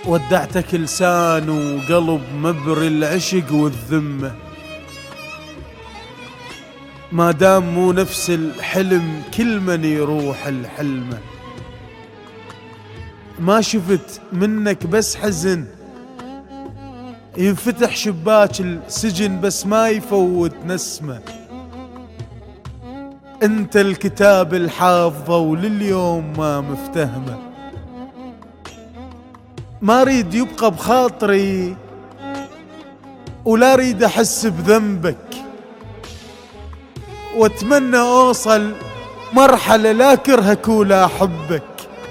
ودعتك لسان وقلب مبري العشق والذمة، ما دام مو نفس الحلم كل من يروح الحلمة. ما شفت منك بس حزن، ينفتح شباك السجن بس ما يفوت نسمة. انت الكتاب الحافظة ولليوم ما مفتهمة، ما اريد يبقى بخاطري ولا اريد احس بذنبك، واتمنى اوصل مرحلة لا كرهك ولا احبك.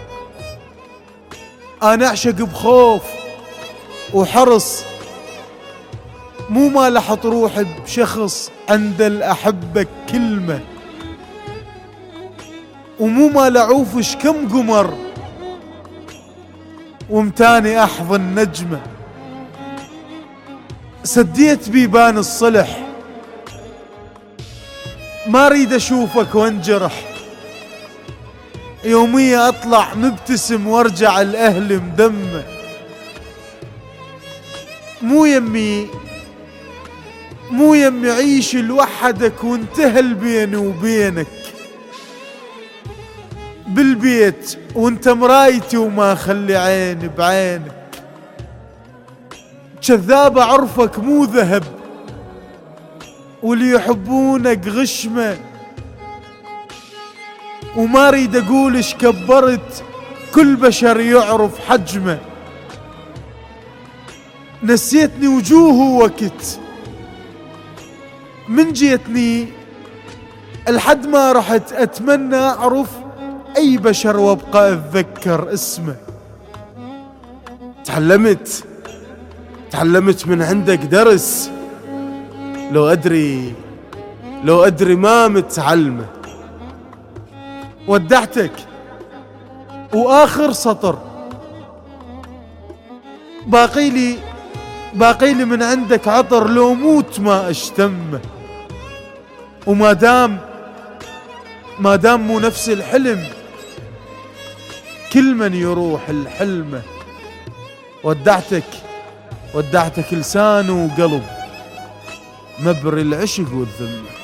انا اعشق بخوف وحرص، مو ما لحط روحي بشخص عند الأحبك كلمة، ومو ما لعوفش كم قمر ومتاني أحضن نجمة. سديت بيبان الصلح، ما اريد اشوفك وانجرح، يومية اطلع مبتسم وارجع الاهل مدمة. مو يمي عيش لوحدك وانتهى بيني وبينك، بالبيت وانت مرايتي وما خلي عيني بعينك. كذاب عرفك مو ذهب، واللي يحبونك غشمة، وما اريد اقولش كبرت كل بشر يعرف حجمه. نسيتني وجوه وقت من جيتني، لحد ما رحت اتمنى اعرف اي بشر وابقى اتذكر اسمه. تعلمت من عندك درس، لو ادري ما متعلمه. ودعتك واخر سطر، باقي لي من عندك عطر لو موت ما اشتمه. وما دام مو نفس الحلم كل من يروح الحلمة. ودعتك لسان وقلب مبري العشق والذمة.